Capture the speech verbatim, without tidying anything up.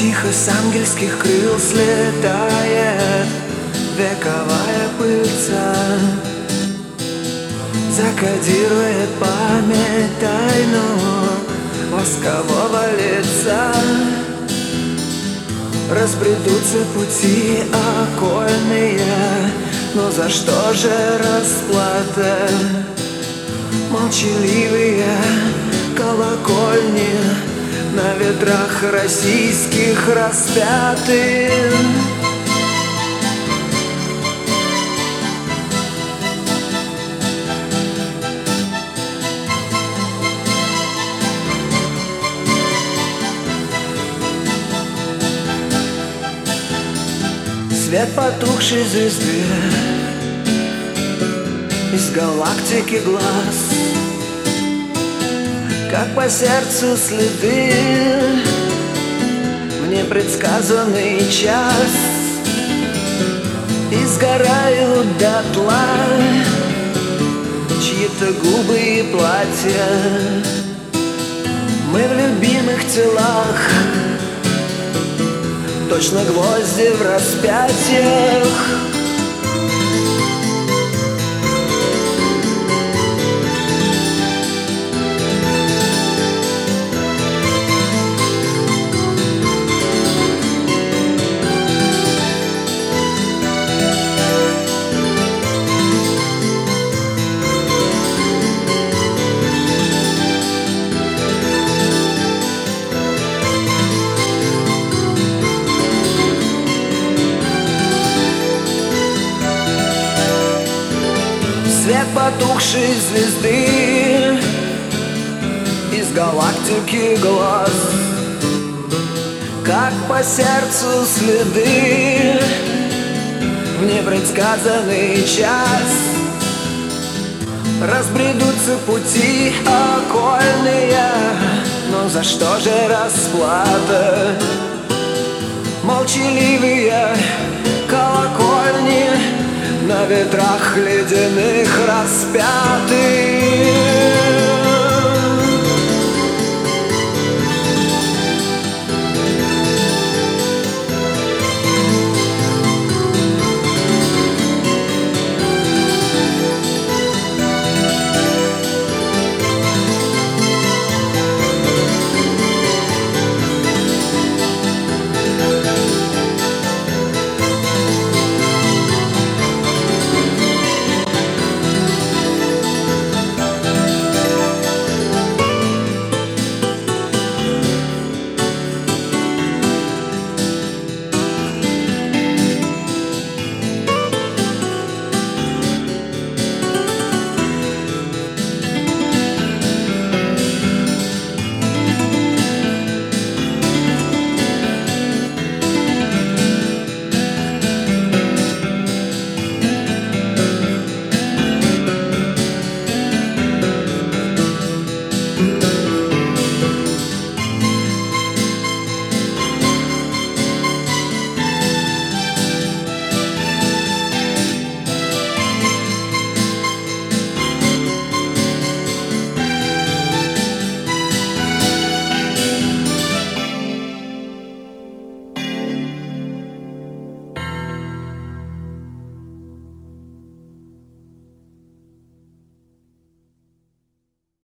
Тихо с ангельских крыл слетает вековая пыльца, закодирует память тайну воскового лица. Разбредутся пути окольные, но за что же расплата? Молчаливые колокольни на ветрах российских распяты. Свет потухшей звезды, из галактики глаз, как по сердцу следы в непредсказанный час. И сгорают дотла чьи-то губы и платья. Мы в любимых телах, точно гвозди в распятиях. Свет потухшей звезды, из галактики глаз, как по сердцу следы в непредсказанный час. Разбредутся пути окольные, но за что же расплата? Молчаливые колокольни на ветрах ледяных распяты.